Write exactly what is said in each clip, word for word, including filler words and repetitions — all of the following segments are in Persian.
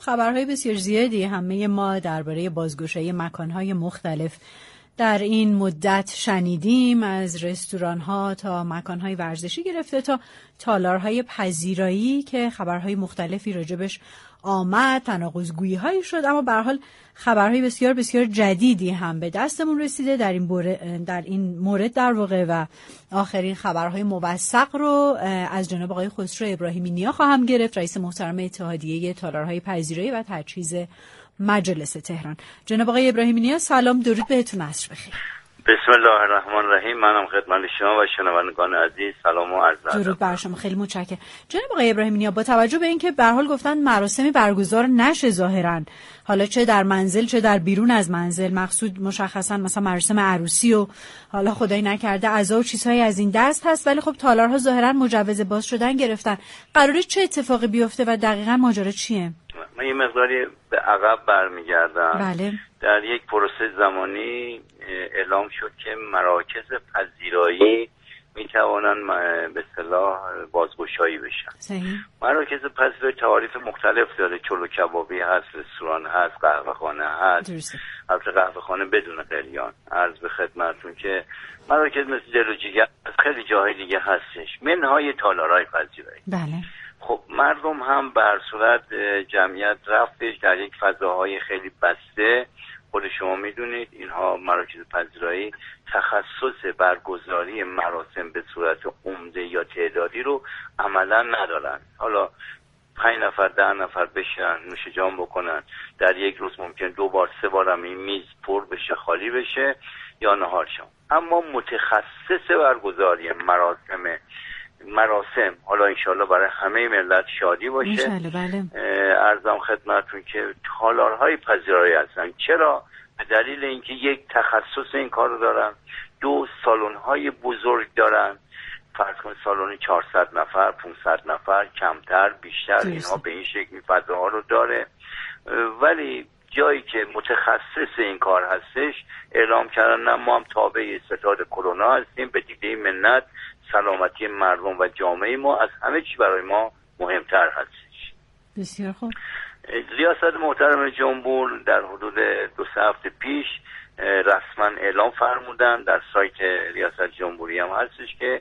خبرهای بسیار زیادی همه ما درباره بازگشایی مکانهای مختلف در این مدت شنیدیم، از رستوران‌ها تا مکان‌های ورزشی گرفته تا تالارهای پذیرایی که خبرهای مختلفی راجبش آمد، تناقض‌گویی‌هایی شد، اما به هر حال خبرهای بسیار بسیار جدیدی هم به دستمون رسیده در این بور... در این مورد در واقع. و آخرین خبرهای موثق رو از جناب آقای خسرو ابراهیمی نیا خواهم گرفت، رئیس محترم اتحادیه تالارهای پذیرایی و تجهیز مجلس تهران. جناب آقای ابراهیمی نیا، سلام، درود بهتون، عصر بخیر. بسم الله الرحمن الرحیم. منم خدمت شما و شنوندگان عزیز سلام و عرض ادب. درود بر شما، خیلی متشکرم. جناب آقای ابراهیمی نیا، با توجه به اینکه به هر حال گفتن مراسمی برگزار نشه ظاهرا، حالا چه در منزل چه در بیرون از منزل، مقصود مشخصا مثلا مراسم عروسی و حالا خدای نکرده عزا و چیزهایی از این دست هست، ولی خب تالارها ظاهرا مجوز باز شدن گرفتن. قراره چه اتفاقی بیفته و دقیقاً ماجرا چیه؟ من یه مقداری به عقب برمیگردم. بله. در یک پروسه زمانی اعلام شد که مراکز پذیرایی میتوانن به اصطلاح بازگشایی بشن. صحیح. مراکز پذیرایی تعاریف مختلف داره، چلو کبابی هست، رستوران هست، قهوه خانه هست. درسته. البته قهوه خانه بدون قلیان. عرض به خدمتتون که مراکز مثل دل و جیگر خیلی جاهای دیگه هستش، منهای تالارهای پذیرایی. بله. خب مردم هم به هر صورت جمعیت رفتش در یک فضاهای خیلی بسته. خود شما میدونید اینها مراکز پذیرایی تخصص برگزاری مراسم به صورت عمده یا تعدادی رو عملا ندارن. حالا پنج نفر ده نفر بشن نوش جان بکنن، در یک روز ممکن دو بار سه بار هم این میز پر بشه، خالی بشه یا نهار شام. اما متخصص برگزاری مراسم مراسم حالا انشالله برای همه ملت شادی باشه. انشالله. بله. عرضم خدمتتون که تالارهای پذیرایی هستن. چرا؟ به دلیل اینکه یک تخصص این کارو دارن، دو سالن‌های بزرگ دارن، فرض کنید سالن چهارصد نفر، پانصد نفر، کمتر بیشتر، اینها به این شکل فضاها رو داره. ولی جایی که متخصص این کار هستش اعلام کردن نه ما هم تابع ستاد کرونا هستیم، به دیده منت سلامتی مردم و جامعه ما از همه چی برای ما مهمتر هستش. بسیار خوب. ریاست محترم جمهور در حدود دو سه هفته پیش رسما اعلام فرمودن، در سایت ریاست جمهوری هم هستش که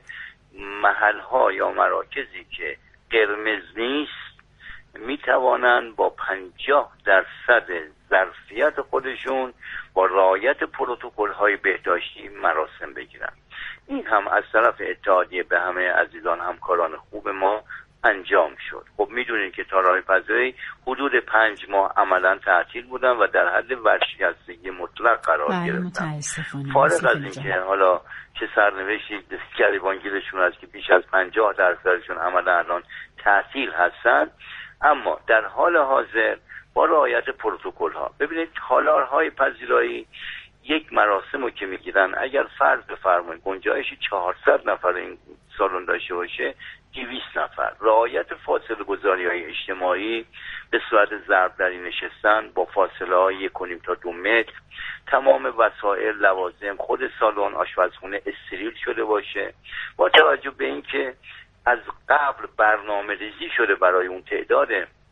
محلها یا مراکزی که قرمز نیست میتوانند با پنجاه درصد ظرفیت خودشون با رعایت پروتکل‌های بهداشتی مراسم بگیرن. این هم از طرف اتحادیه به همه عزیزان همکاران خوب ما انجام شد. خب میدونید که تالارهای پذیرایی حدود پنج ماه عملا تعطیل بودن و در حد ورشکستگی مطلق قرار گرفتن. فارغ از اینکه حالا چه سرنوشتی گریبانگیرشون هست که بیش از پنجاه درصدشون عملا الان تعطیل هستن، اما در حال حاضر با رعایت پروتکل ها. ببینید تالارهای پذیرایی یک مراسم رو که میگیرن اگر فرض بفرمایید گنجایش چهارصد نفر این سالن داشته باشه، دویست نفر رعایت فاصله گذاری های اجتماعی به صورت ضرب دری نشستن با فاصله های یک و نیم تا دو متر، تمام وسایل لوازم خود سالن آشپزخونه استریل شده باشه، با توجه به اینکه از قبل برنامه ریزی شده برای اون تعداد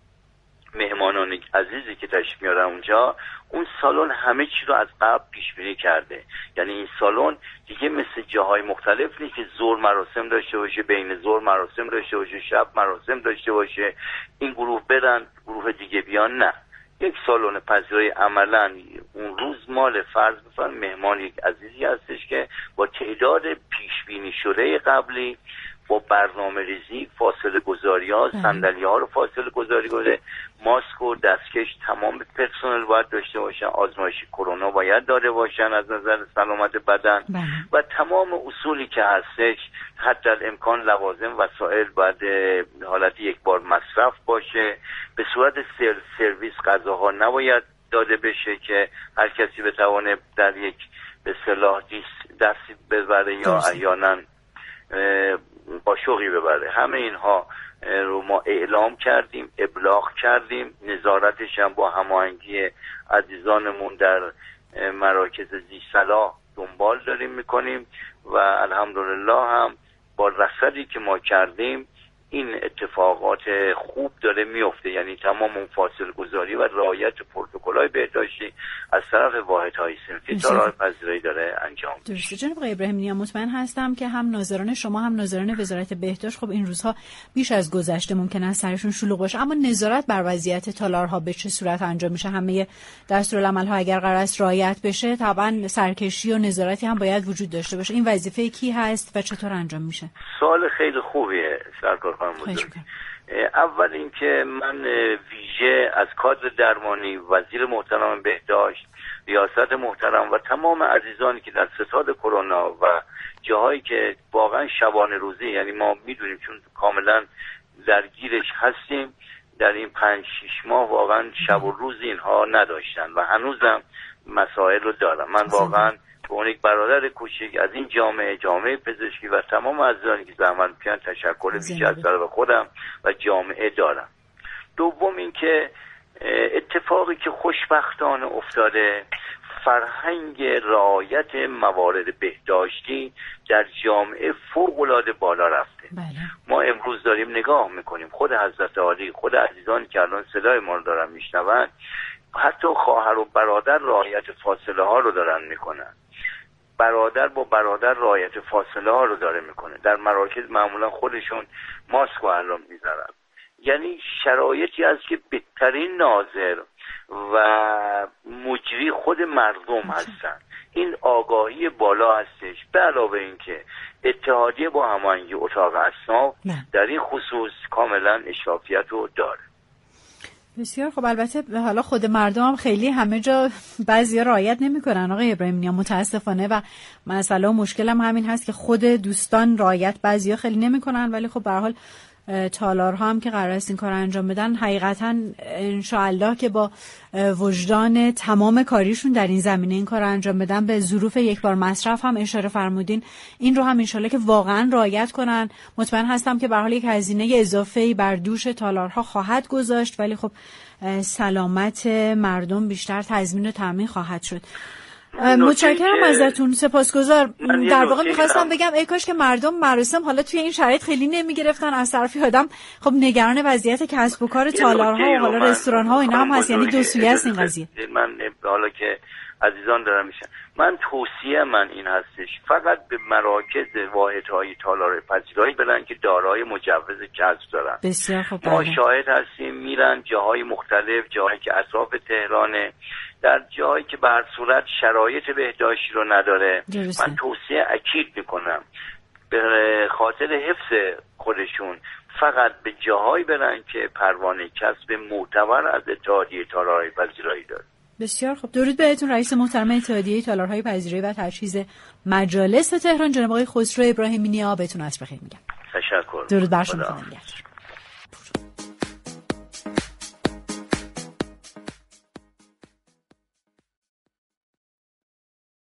مهمانان عزیزی که تشریف میارن اونجا، اون سالن همه چی رو از قبل پیش بینی کرده. یعنی این سالن دیگه مثل جاهای مختلف نیست که ظهر مراسم داشته باشه، بین ظهر مراسم داشته باشه، شب مراسم داشته باشه، این گروه برن گروه دیگه بیان. نه، یک سالن پذیرایی عملا اون روز مال فرض بفرمایید مهمان یک عزیزی هستش که با تعداد پیش بینی شده قبلی با برنامه ریزی فاصله گذاری ها، صندلی ها رو فاصله گذاری کنه، ماسک و دستکش تمام پرسنل باید داشته باشن، آزمایش کرونا باید داده باشن از نظر سلامت بدن بله. و تمام اصولی که هستش حتی الامکان لوازم وسایل باید حالت یک بار مصرف باشه، به صورت سر سرویس غذاها نباید داده بشه که هر کسی بتونه در یک به اصطلاح دستی ببره یا احیانا قاشقی ببره. همه اینها رو ما اعلام کردیم، ابلاغ کردیم، نظارتش هم با هماهنگی عزیزانمون در مراکز ذی صلاح دنبال داریم میکنیم و الحمدلله هم با رصدی که ما کردیم این اتفاقات خوب داره میفته، یعنی تمام اون فاصله گذاری و رعایت پروتکل‌های بهداشتی از طرف واحدهای صنفی تالار پذیرایی داره انجام میشه. درسته جناب آقای ابراهیم نیا، مطمئن هستم که هم ناظران شما هم ناظران وزارت بهداشت خب این روزها بیش از گذشته ممکن است سرشون شلوغ باشه، اما نظارت بر وضعیت تالارها به چه صورت انجام میشه؟ همه دستورالعمل‌ها اگر قرار است رعایت بشه طبعا سرکشی و نظارتی هم باید وجود داشته باشه. این وظیفه کی هست و چطور انجام میشه؟ سوال خیلی خوبیه سرکار خانم بزرگ. اول اینکه من ویژه از کادر درمانی، وزیر محترم بهداشت، ریاست محترم و تمام عزیزانی که در ستاد کرونا و جاهایی که واقعا شبانه روزی، یعنی ما میدونیم چون کاملا درگیرش هستیم، در این پنج شیش ماه واقعا شب و روز اینها نداشتن و هنوزم مسائل رو دارم. من واقعا به اون یک برادر کوچک از این جامعه جامعه پزشکی و تمام عزیزانی که زحمت می‌کشن تشکر ویژه از طرف خودم و جامعه دارم. دوم اینکه اتفاقی که خوشبختانه افتاده، فرهنگ رعایت موارد بهداشتی در جامعه فوق‌العاده بالا رفته. بله. ما امروز داریم نگاه میکنیم خود حضرت عالی، خود عزیزانی که الان صدای ما رو دارن میشنون، حتی خواهر و برادر رعایت فاصله ها رو دارن میکنن. برادر با برادر رعایت فاصله ها رو داره میکنه. در مراکز معمولا خودشون ماسک رو الان میذارن. یعنی شرایطی است که بهترین ناظر و مجری خود مردم هستن. این آگاهی بالا هستش. به علاوه اینکه اتحادیه با هماهنگی اتاق اصناف در این خصوص کاملا اشرافیت رو داره. بسیار خب. البته حالا خود مردم هم خیلی همه جا بعضیا رعایت نمی‌کنن آقای ابراهیم نیا متاسفانه، و مسئله و مشکل هم همین هست که خود دوستان رعایت بعضیا خیلی نمی‌کنن، ولی خب به هر حال تالارها هم که قرار است این کار انجام بدن حقیقتا انشاءالله که با وجدان تمام کاریشون در این زمینه این کار انجام بدن، به ظروف یک بار مصرف هم اشاره فرمودین، این رو هم انشاءالله که واقعا رعایت کنن. مطمئن هستم که به هر حال یک هزینه اضافه‌ای بر دوش تالارها خواهد گذاشت، ولی خب سلامت مردم بیشتر تضمین و تامین خواهد شد. متشکرم ازتون، سپاسگزار. در واقع میخواستم بگم ای کاش که مردم مراسم حالا توی این شرایط خیلی نمیگرفتن. از طرفی آدم خب نگران وضعیت کسب و کار تالارها و حالا رستوران‌ها و اینا هم هست، یعنی دو سویه است این قضیه. من حالا که عزیزان دارم میشن، من توصیه من این هستش فقط به مراکز واحدهای تالار پذیرایی برن که دارای مجوز کسب دارن. بسیار خوب. ما شاهد هستیم میرن جاهای مختلف، جاهایی که اطراف تهرانه، در جایی که به هر صورت شرایط بهداشتی رو نداره. درسته. من توصیه اکید میکنم به خاطر حفظ خودشون فقط به جاهایی برن که پروانه کسب معتبر از اتحادیه تالارهای پذیرایی داره. بسیار خوب. درود بهتون رئیس محترم اتحادیه تالارهای پذیرایی و تجهیز مجالس تهران جناب آقای خسرو ابراهیمی نیا، بهتون عصر بخیر میگم. تشکر. درود بر شما.